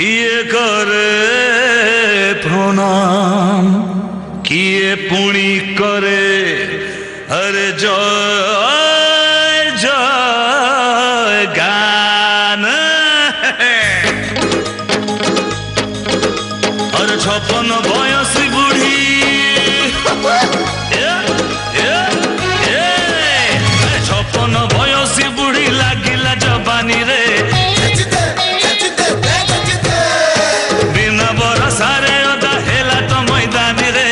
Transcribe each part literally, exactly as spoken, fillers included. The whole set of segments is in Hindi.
किए करे प्रणाम किए पुणी करे अरे जय जय गान अरे छप्पन बयसी बुढ़ी छप्पन बयसी बुढ़ी लागिला जबानी रे बिना बरसारे अदा हेला तो मैदानी रे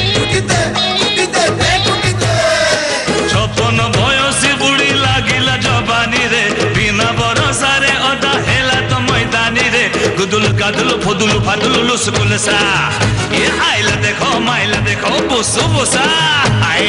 छप्पन बयसी बुढ़ी लागिला जबानी रे बिना बरसारे अदा हेला तो मैदानी रे गुदुल गादुल फुदुल फादुल लुसकुल सा ये आइला देखो माइला देखो बुसु बुसा आई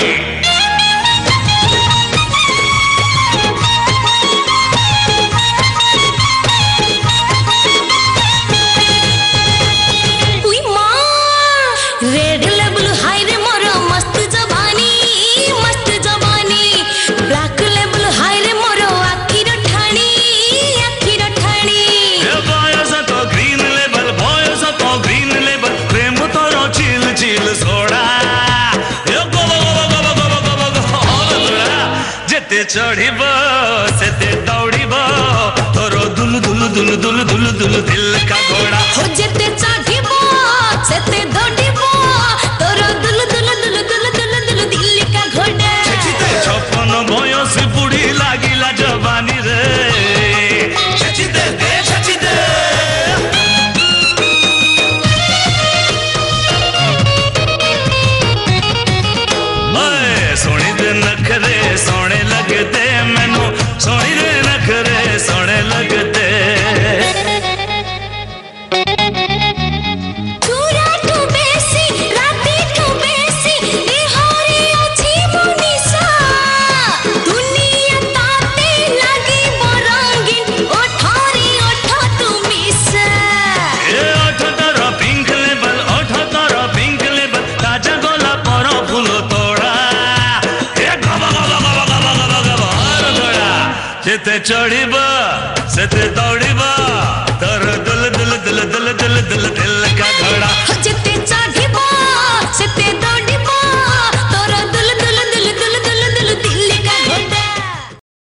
रेड लेबल हाई रे मोरो मस्त जवानी मस्त जवानी ब्लैक लेबल हाई रे मोरो आखिर ठाणी आखिर ठाणी ए बॉयज तो ग्रीन लेबल बॉयज तो ग्रीन लेबल प्रेम तोरो चिल चिल सोडा ए go go go go go go go soda जेते चढ़िबो सेते दौड़िबो तोरो दुल दुल दुल दुल दुल दुल दिल का घोड़ा हो जेते चढ़िबो सेते दौड़िबो तोरो दुल दुल दुल दुल दुल दुल दिल का घोड़ा छप्पन बयसी बुढ़ी लागिला जवानी रे छचिदे दे छचिदे ओए सोनी दे नखरे सोने लगते मैनू सोनी दे नखरे सोने लगते जेते चढ़िबा सेते दौड़िबा तोर दुल दुल दुल दुल दुल दुल दिल का घोड़ा